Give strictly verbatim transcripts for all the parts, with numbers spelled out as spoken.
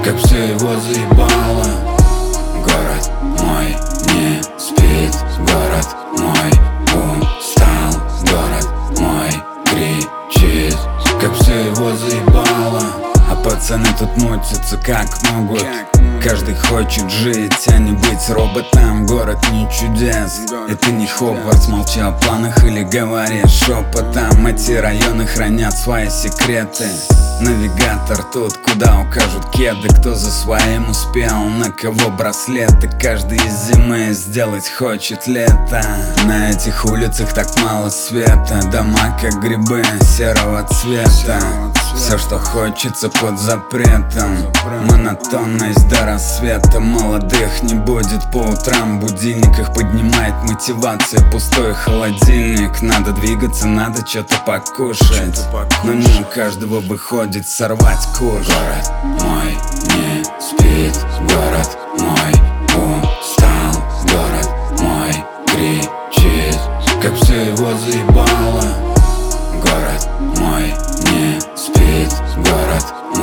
как все его заебало. Город мой не спит, город мой устал, город мой кричит, как все его заебало. А пацаны тут мутятся как могут. Каждый хочет жить, а не быть роботом. Город не чудес, это не Хогвартс. Молчи о планах или говори шепотом. Эти районы хранят свои секреты. Навигатор тут, куда укажут кеды. Кто за своим успел, на кого браслеты. Каждый из зимы сделать хочет лето. На этих улицах так мало света. Дома как грибы серого цвета. Все, что хочется под запретом. Монотонность до рассвета. Молодых не будет по утрам. Будильник их поднимает мотивация. Пустой холодильник. Надо двигаться, надо что-то покушать. Но не у каждого выходит сорвать куш. Город мой не спит, город мой устал, город мой кричит, как все его заебало. Город мой не спит, город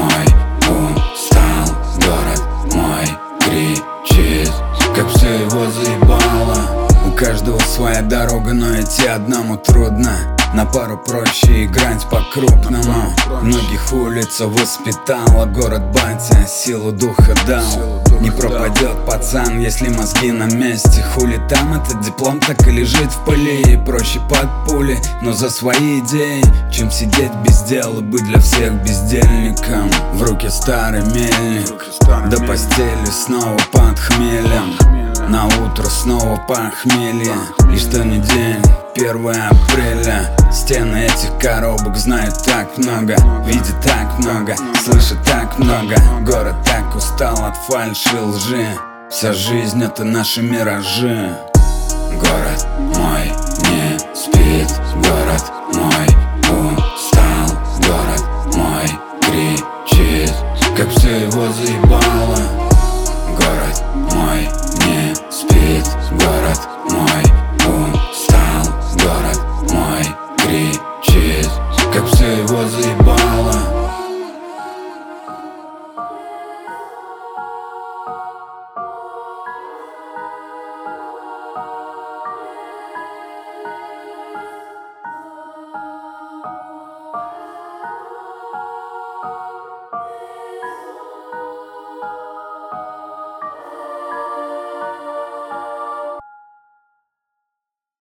мой устал, город мой кричит, как все его заебало. У каждого своя дорога, но идти одному трудно. На пару проще играть по-крупному. Многих улица воспитала, город батя силу духа дал. Не пропадет пацан, если мозги на месте. Хули там этот диплом так и лежит в пыли. И проще под пули, но за свои идеи, чем сидеть без дела, быть для всех бездельником. В руки старый мельник, до постели снова под хмелем. На утро снова похмелье. И что не день, первое апреля. Стены этих коробок знают так много, видит так много, слышит так много. Город так устал от фальши, лжи. Вся жизнь это наши миражи. Город мой не спит, город мой устал, город мой кричит, как все его заебало. Город мой не спит, город